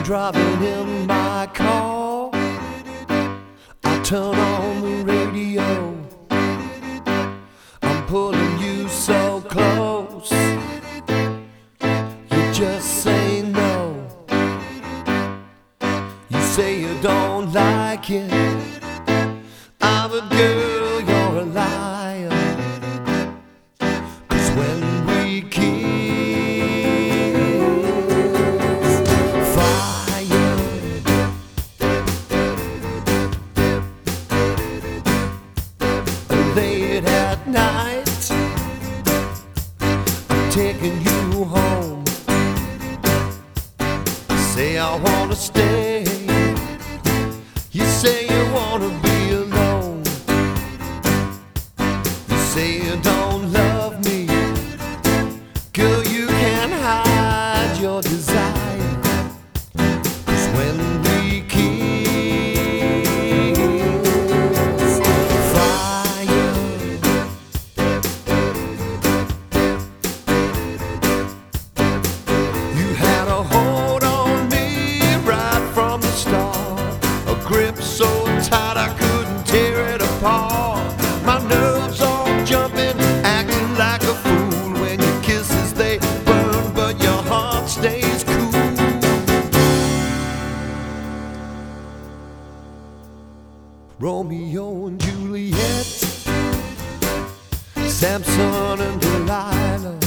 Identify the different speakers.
Speaker 1: driving in my car, I turn on the radio. I'm pulling you so close, you just say no. You say you don't like it. I'm a girl, you're a liar. 'Cause when we kiss, fire. Late at night, I'm taking you home. Say I wanna stay. You say you wanna be alone. You say you don't love me. Girl, you can't hide your desire. 'Cause when we kiss, fire. You had a hold on me right from the start, a grip so tight I couldn't tear it apart. My nerves all jumping, acting like a fool. When your kisses they burn, but your heart stays cool. Romeo and Juliet, Samson and Delilah,